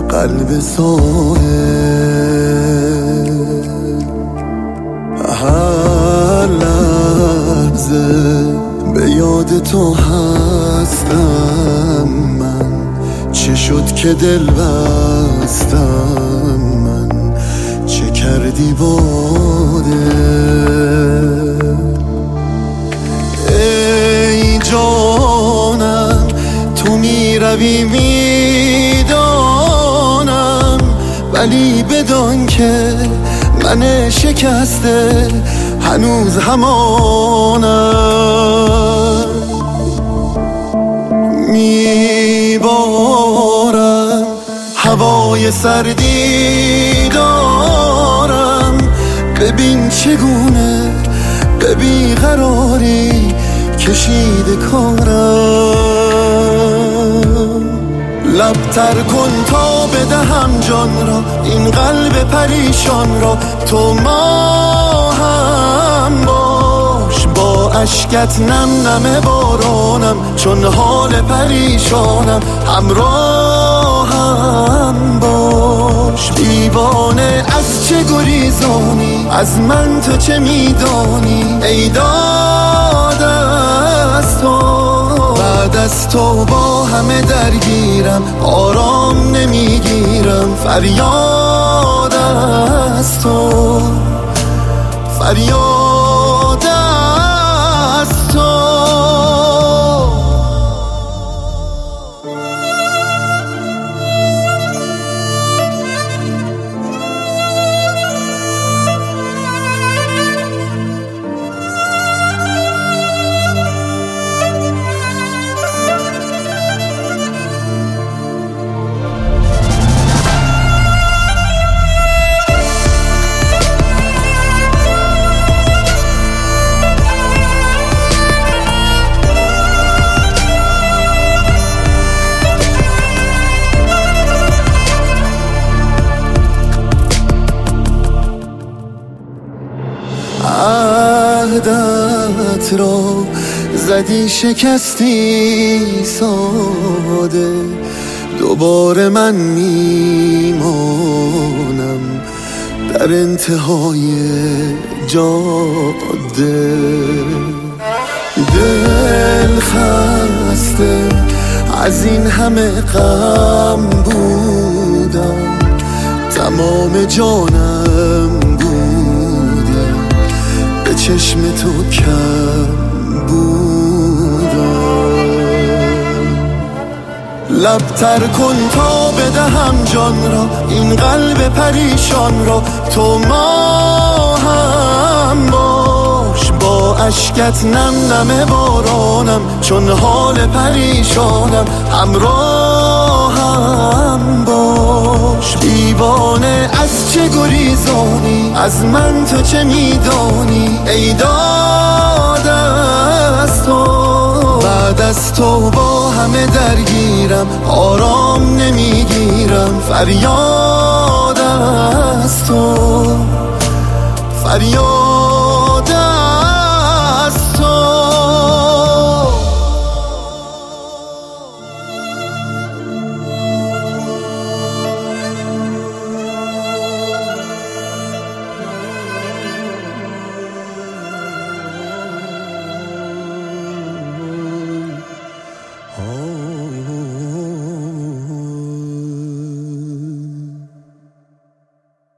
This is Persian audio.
قلب ساحل. هر لحظه به یاد تو هستم من، چه شد که دل بستم من، چه کردی باده. ای جانم تو میروی میدانم، ولی بدان که من شکسته هنوز همانم. میبارم هوای سردی دارم، ببین چگونه به بیقراری کشیده کارم. لبتر کن تا بدهم جان را، این قلب پریشان را، تو ما هم باش. با اشکت نم نم بارانم، چون حال پریشانم، همراهم باش. دیوانه از چه گریزانی، از من تو چه میدانی؟ ای داد از تو، بعد از تو با همه درگیرم، آرام نمیگیرم. فریاد از تو، فریاد از تو. عهدت را زدی شکستی ساده، دوباره من میمانم در انتهای جاده. دل خسته از این همه غم بودم، تمام جانم چشم تو کم بودم. لبتر کن تا بدهم جان را، این قلب پریشان را، تو ما هم باش. با اشکت نم نم بارانم، چون حال پریشانم، همراهم باش. دیوانه از چه گریزانی، از من تو چه میدانی؟ ای داد از تو، بعد از تو با همه درگیرم، آرام نمیگیرم. فریاد از تو، فریاد